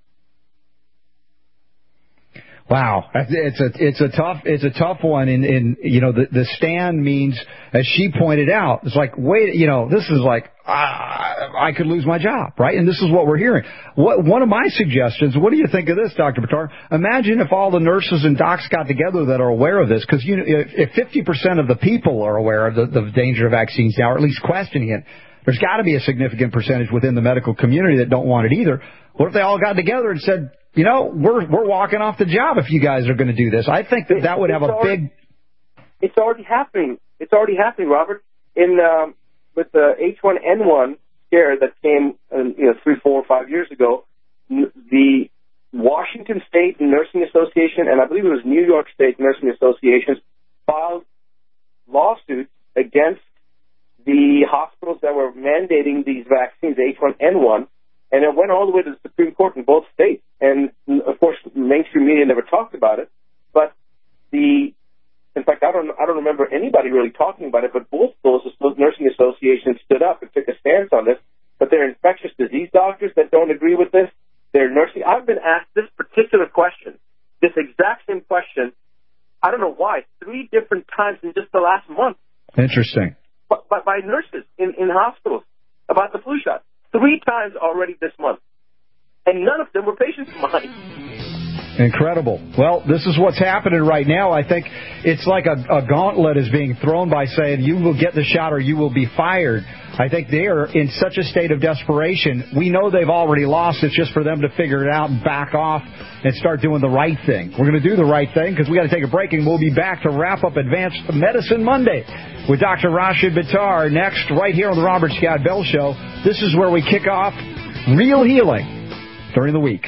Wow, it's a it's a tough it's a tough one. In in you know the the stand means, as she pointed out, it's like, wait, you know, this is like uh, I could lose my job, right? And this is what we're hearing. What one of my suggestions? What do you think of this, Doctor Buttar? Imagine if all the nurses and docs got together that are aware of this, because you know, if fifty percent of the people are aware of the, the danger of vaccines now, or at least questioning it, there's got to be a significant percentage within the medical community that don't want it either. What if they all got together and said, you know, we're we're walking off the job if you guys are going to do this? I think that that would have a big... it's already happening. It's already happening, Robert. In um, with the H one N one scare that came, uh, you know, three, four, five years ago, n- the Washington State Nursing Association and I believe it was New York State Nursing Associations filed lawsuits against the hospitals that were mandating these vaccines, H one N one, and it went all the way to the Supreme Court in both states. And, of course, mainstream media never talked about it. But the, in fact, I don't, I don't remember anybody really talking about it, but both those nursing associations stood up and took a stance on this. But they're infectious disease doctors that don't agree with this. They're nursing. I've been asked this particular question, this exact same question, I don't know why, three different times in just the last month. Interesting. But, but by nurses in, in hospitals about the flu shot. Three times already this month. And none of them were patients of mine. Incredible. Well, this is what's happening right now. I think it's like a, a gauntlet is being thrown by saying you will get the shot or you will be fired. I think they are in such a state of desperation. We know they've already lost. It's just for them to figure it out and back off and start doing the right thing. We're going to do the right thing because we got to take a break, and we'll be back to wrap up Advanced Medicine Monday with Doctor Rashid Buttar next right here on the Robert Scott Bell Show. This is where we kick off Real Healing during the week.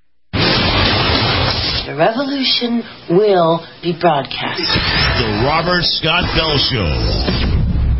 The revolution will be broadcast. The Robert Scott Bell Show.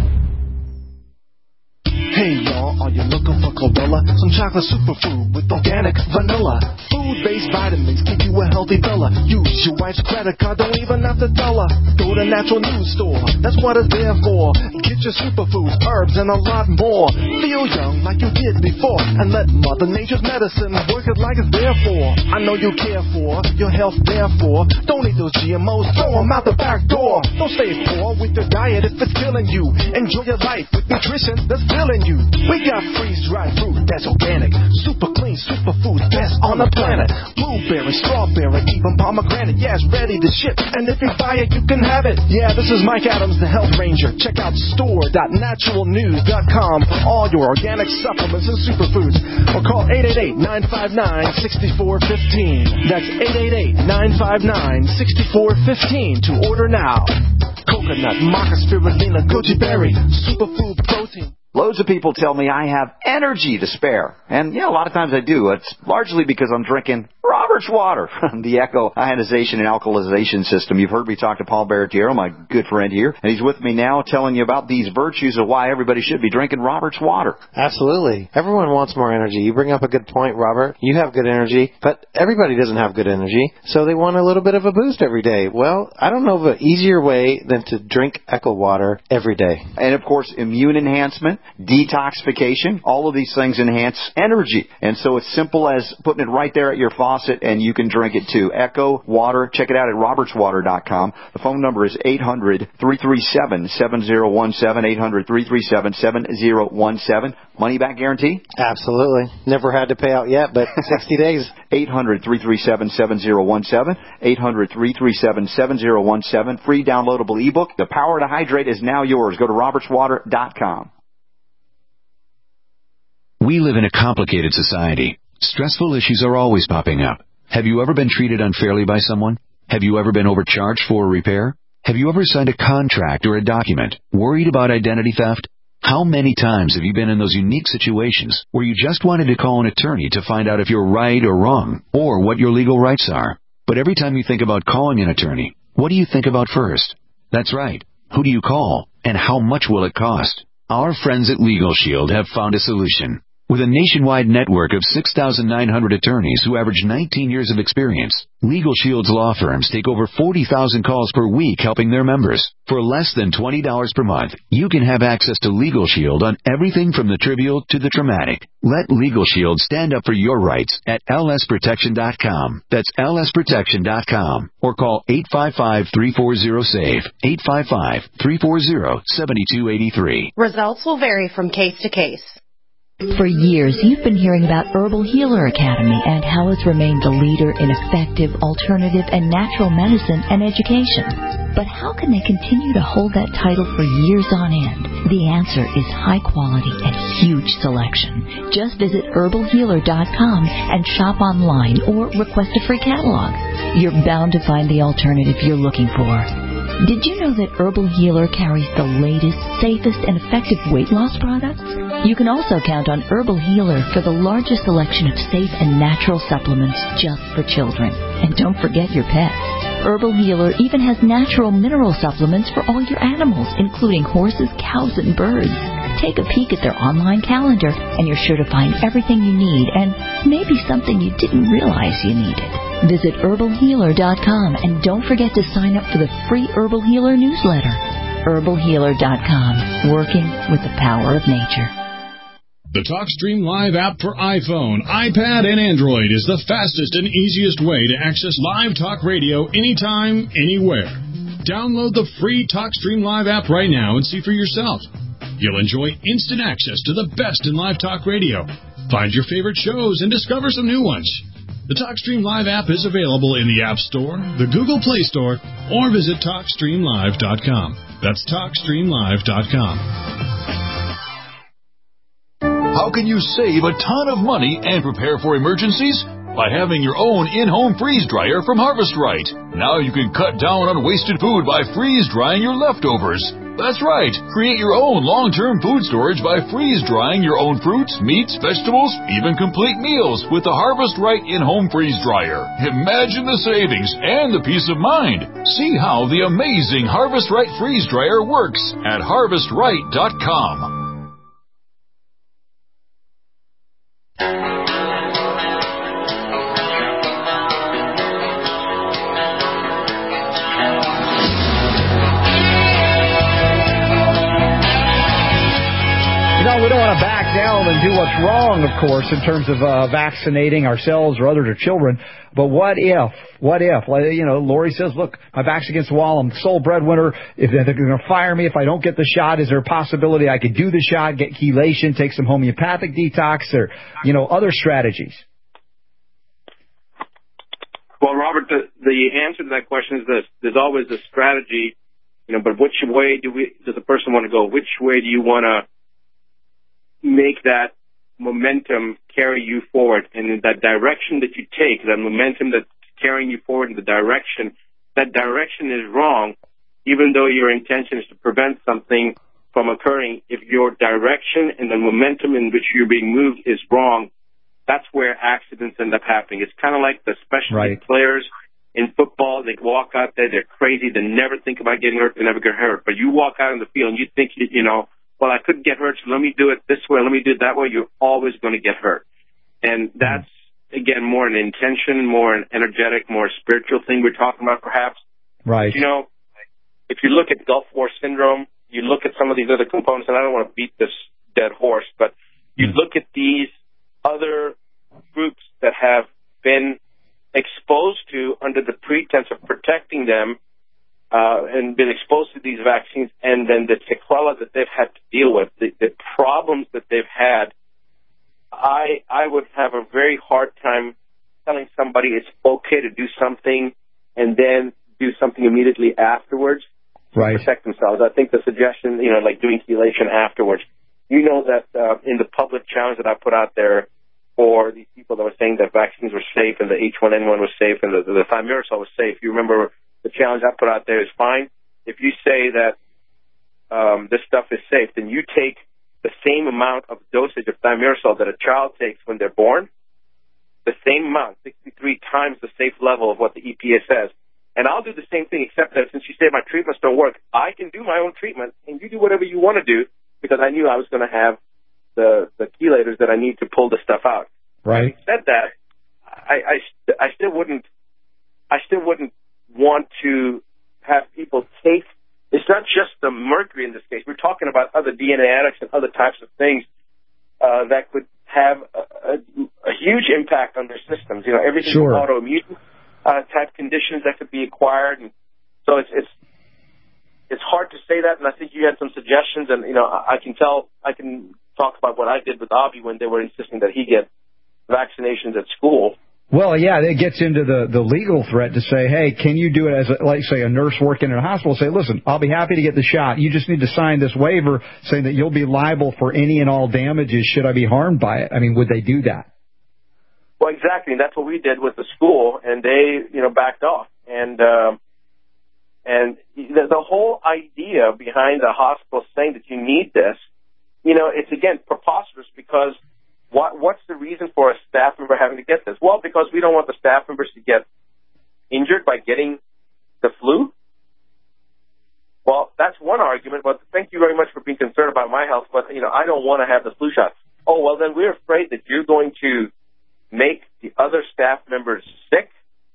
Hey y'all, are you looking for chlorella? Some chocolate superfood with organic vanilla. Food-based vitamins keep you a healthy fella. Use your wife's credit card, don't even have to tell her. Go to Natural News Store, that's what it's there for. Get your superfoods, herbs, and a lot more. Feel young like you did before, and let Mother Nature's medicine work it like it's there for. I know you care for your health, therefore. Don't eat those G M Os, throw them out the back door. Don't stay poor with your diet if it's killing you. Enjoy your life with nutrition that's filling you. We got freeze-dried fruit that's organic, super clean, superfood, best on the planet. Blueberry, strawberry, even pomegranate, yeah, it's ready to ship. And if you buy it, you can have it. Yeah, this is Mike Adams, the Health Ranger. Check out store dot natural news dot com for all your organic supplements and superfoods. Or call eight eight eight, nine five nine, six four one five. That's eight eight eight, nine five nine, six four one five to order now. Coconut, maca spirulina, goji berry, superfood protein. Loads of people tell me I have energy to spare. And, yeah, a lot of times I do. It's largely because I'm drinking Robert's Water, the Echo Ionization and Alkalization System. You've heard me talk to Paul Baratiero, my good friend here, and he's with me now telling you about these virtues of why everybody should be drinking Robert's Water. Absolutely. Everyone wants more energy. You bring up a good point, Robert. You have good energy, but everybody doesn't have good energy, so they want a little bit of a boost every day. Well, I don't know of an easier way than to drink Echo Water every day. And, of course, immune enhancement, detoxification, all of these things enhance energy. And so it's simple as putting it right there at your faucet, and you can drink it too. Echo Water. Check it out at roberts water dot com. The phone number is eight hundred, three three seven, seven zero one seven, eight hundred, three three seven, seven zero one seven. Money back guarantee? Absolutely. Never had to pay out yet, but sixty days. eight hundred, three three seven, seven zero one seven. eight hundred, three three seven, seven zero one seven. Free downloadable ebook. The power to hydrate is now yours. Go to roberts water dot com. We live in a complicated society. Stressful issues are always popping up. Have you ever been treated unfairly by someone? Have you ever been overcharged for a repair? Have you ever signed a contract or a document worried about identity theft? How many times have you been in those unique situations where you just wanted to call an attorney to find out if you're right or wrong, or what your legal rights are? But every time you think about calling an attorney, what do you think about first? That's right. Who do you call, and how much will it cost? Our friends at Legal Shield have found a solution. With a nationwide network of six thousand nine hundred attorneys who average nineteen years of experience, Legal Shield's law firms take over forty thousand calls per week helping their members. For less than twenty dollars per month, you can have access to Legal Shield on everything from the trivial to the traumatic. Let Legal Shield stand up for your rights at L S protection dot com. That's L S protection dot com. Or call eight five five, three four zero, SAVE, eight five five, three four zero, seven two eight three. Results will vary from case to case. For years, you've been hearing about Herbal Healer Academy and how it's remained the leader in effective, alternative, and natural medicine and education. But how can they continue to hold that title for years on end? The answer is high quality and huge selection. Just visit herbal healer dot com and shop online or request a free catalog. You're bound to find the alternative you're looking for. Did you know that Herbal Healer carries the latest, safest, and effective weight loss products? You can also count on Herbal Healer for the largest selection of safe and natural supplements just for children. And don't forget your pets. Herbal Healer even has natural mineral supplements for all your animals, including horses, cows, and birds. Take a peek at their online calendar, and you're sure to find everything you need and maybe something you didn't realize you needed. Visit herbal healer dot com and don't forget to sign up for the free Herbal Healer newsletter. herbal healer dot com, working with the power of nature. The TalkStream Live app for iPhone, iPad, and Android is the fastest and easiest way to access live talk radio anytime, anywhere. Download the free TalkStream Live app right now and see for yourself. You'll enjoy instant access to the best in live talk radio. Find your favorite shows and discover some new ones. The TalkStream Live app is available in the App Store, the Google Play Store, or visit talk stream live dot com. That's talk stream live dot com. How can you save a ton of money and prepare for emergencies? By having your own in-home freeze dryer from Harvest Right. Now you can cut down on wasted food by freeze drying your leftovers. That's right. Create your own long-term food storage by freeze drying your own fruits, meats, vegetables, even complete meals with the Harvest Right in-home freeze dryer. Imagine the savings and the peace of mind. See how the amazing Harvest Right freeze dryer works at harvest right dot com. We don't want to back down and do what's wrong, of course, in terms of uh, vaccinating ourselves or other children. But what if, what if, like, you know, Lori says, look, my back's against the wall, I'm the sole breadwinner. If they're going to fire me if I don't get the shot, is there a possibility I could do the shot, get chelation, take some homeopathic detox, or, you know, other strategies? Well, Robert, the, the answer to that question is this. There's always a strategy, you know, but which way do we, does the person want to go? Which way do you want to make that momentum carry you forward? And in that direction that you take, that momentum that's carrying you forward in the direction, that direction is wrong, even though your intention is to prevent something from occurring. If your direction and the momentum in which you're being moved is wrong, that's where accidents end up happening. It's kind of like the specialty right. players in football. They walk out there, they're crazy, they never think about getting hurt, they never get hurt. But you walk out in the field and you think, you, you know, well, I couldn't get hurt, so let me do it this way, let me do it that way, you're always going to get hurt. And that's, again, more an intention, more an energetic, more spiritual thing we're talking about, perhaps. Right. You know, if you look at Gulf War Syndrome, you look at some of these other components, and I don't want to beat this dead horse, but you mm. look at these other groups that have been exposed to under the pretense of protecting them, Uh, and been exposed to these vaccines, and then the sequela that they've had to deal with, the, the problems that they've had, I I would have a very hard time telling somebody it's okay to do something and then do something immediately afterwards to right. protect themselves. I think the suggestion, you know, like doing chelation afterwards. You know that uh, in the public challenge that I put out there for these people that were saying that vaccines were safe and the H one N one was safe and the, the thimerosal was safe, you remember the challenge I put out there is fine. If you say that um, this stuff is safe, then you take the same amount of dosage of thimerosal that a child takes when they're born, the same amount, sixty-three times the safe level of what the E P A says. And I'll do the same thing, except that since you say my treatments don't work, I can do my own treatment, and you do whatever you want to do, because I knew I was going to have the, the chelators that I need to pull the stuff out. Right. Having said that, I, I, I still wouldn't, I still wouldn't want to have people take, it's not just the mercury in this case. We're talking about other D N A addicts and other types of things uh, that could have a, a, a huge impact on their systems. You know, everything sure. from autoimmune uh, type conditions that could be acquired. And so it's, it's it's hard to say that, and I think you had some suggestions, and, you know, I, I can tell, I can talk about what I did with Avi when they were insisting that he get vaccinations at school. Well, yeah, it gets into the, the legal threat to say, hey, can you do it as, a, like, say, a nurse working in a hospital? Say, listen, I'll be happy to get the shot. You just need to sign this waiver saying that you'll be liable for any and all damages should I be harmed by it. I mean, would they do that? Well, exactly. And that's what we did with the school, and they, you know, backed off. And, um, And the, the whole idea behind the hospital saying that you need this, you know, it's, again, preposterous because what, what's the reason for a staff member having to get this? Well, because we don't want the staff members to get injured by getting the flu. Well, that's one argument, but thank you very much for being concerned about my health, but, you know, I don't want to have the flu shot. Oh, well, then we're afraid that you're going to make the other staff members sick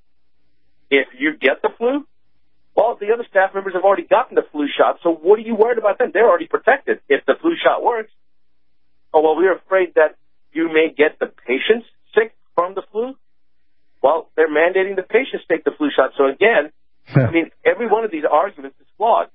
if you get the flu. Well, the other staff members have already gotten the flu shot, so what are you worried about them? They're already protected if the flu shot works. Oh, well, we're afraid that you may get the patients sick from the flu. Well, they're mandating the patients take the flu shot. So, again, I mean, every one of these arguments is flawed.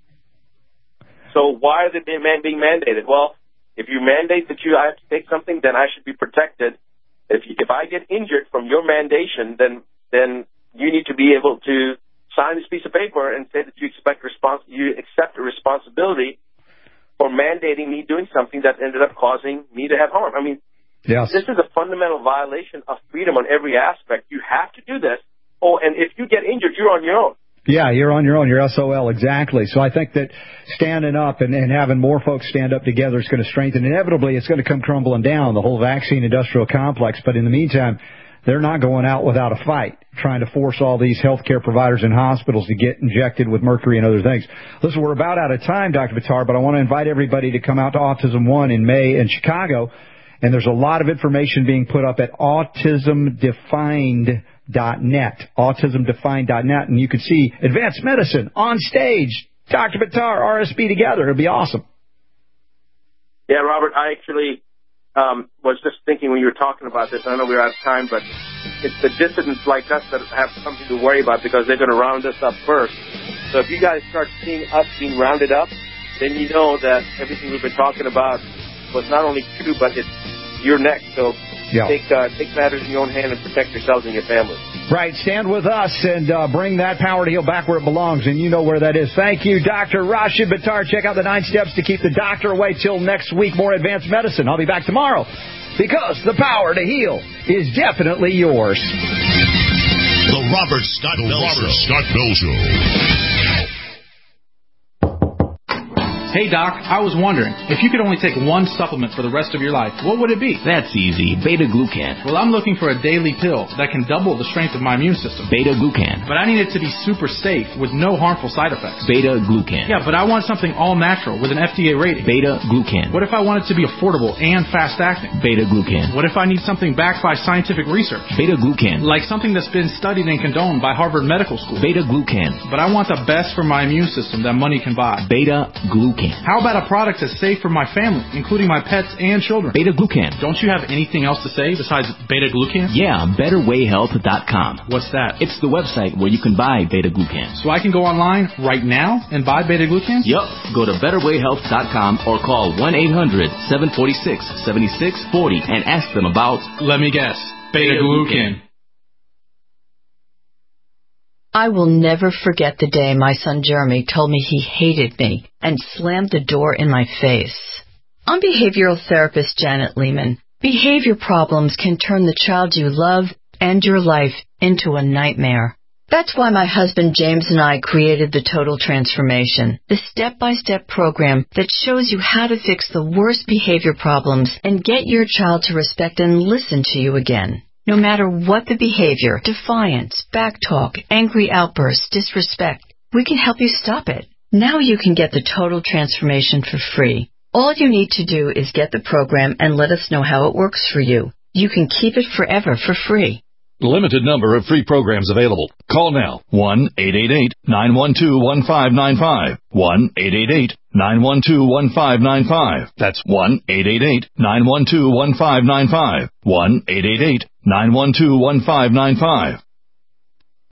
So why are they being, being mandated? Well, if you mandate that you I have to take something, then I should be protected. If you, if I get injured from your mandation, then then you need to be able to sign this piece of paper and say that you expect respons- you accept a responsibility for mandating me doing something that ended up causing me to have harm. I mean, yes. This is a fundamental violation of freedom on every aspect. You have to do this. Oh, and if you get injured, you're on your own. Yeah, you're on your own. You're S O L, exactly. So I think that standing up and, and having more folks stand up together is going to strengthen. Inevitably, it's going to come crumbling down, the whole vaccine industrial complex. But in the meantime, they're not going out without a fight, trying to force all these healthcare providers and hospitals to get injected with mercury and other things. Listen, we're about out of time, Doctor Buttar, but I want to invite everybody to come out to Autism One in May in Chicago. And there's a lot of information being put up at autism defined dot net, autism defined dot net, and you can see advanced medicine on stage. Doctor Buttar, R S B together. It'll be awesome. Yeah, Robert, I actually um, was just thinking when you were talking about this, I know we're out of time, but it's the dissidents like us that have something to worry about because they're going to round us up first. So if you guys start seeing us being rounded up, then you know that everything we've been talking about was not only true, but it's you're next. So yeah. take uh, take matters in your own hand and protect yourselves and your family. Right. Stand with us and uh, bring that power to heal back where it belongs, and you know where that is. Thank you, Doctor Rashid Buttar. Check out the nine steps to keep the doctor away. Till next week, more advanced medicine. I'll be back tomorrow because the power to heal is definitely yours. The Robert Scott Bell Show. Robert Scott Bell Show. Hey, Doc, I was wondering, if you could only take one supplement for the rest of your life, what would it be? That's easy. Beta-glucan. Well, I'm looking for a daily pill that can double the strength of my immune system. Beta-glucan. But I need it to be super safe with no harmful side effects. Beta-glucan. Yeah, but I want something all-natural with an F D A rating. Beta-glucan. What if I want it to be affordable and fast-acting? Beta-glucan. What if I need something backed by scientific research? Beta-glucan. Like something that's been studied and condoned by Harvard Medical School. Beta-glucan. But I want the best for my immune system that money can buy. Beta-glucan. How about a product that's safe for my family, including my pets and children? Beta-glucan. Don't you have anything else to say besides beta-glucan? Yeah, better way health dot com. What's that? It's the website where you can buy beta-glucan. So I can go online right now and buy beta-glucan? Yup. Go to better way health dot com or call one eight hundred seven four six seven six four zero and ask them about... Let me guess. Beta-glucan. I will never forget the day my son Jeremy told me he hated me and slammed the door in my face. I'm behavioral therapist Janet Lehman. Behavior problems can turn the child you love and your life into a nightmare. That's why my husband James and I created the Total Transformation, the step-by-step program that shows you how to fix the worst behavior problems and get your child to respect and listen to you again. No matter what the behavior, defiance, backtalk, angry outbursts, disrespect, we can help you stop it. Now you can get the Total Transformation for free. All you need to do is get the program and let us know how it works for you. You can keep it forever for free. Limited number of free programs available. Call now. one eight eight eight nine one two one five nine five. one eight eight eight nine one two one five nine five. That's one eight eight eight nine one two one five nine five. one eight eight eight nine one two one five nine five.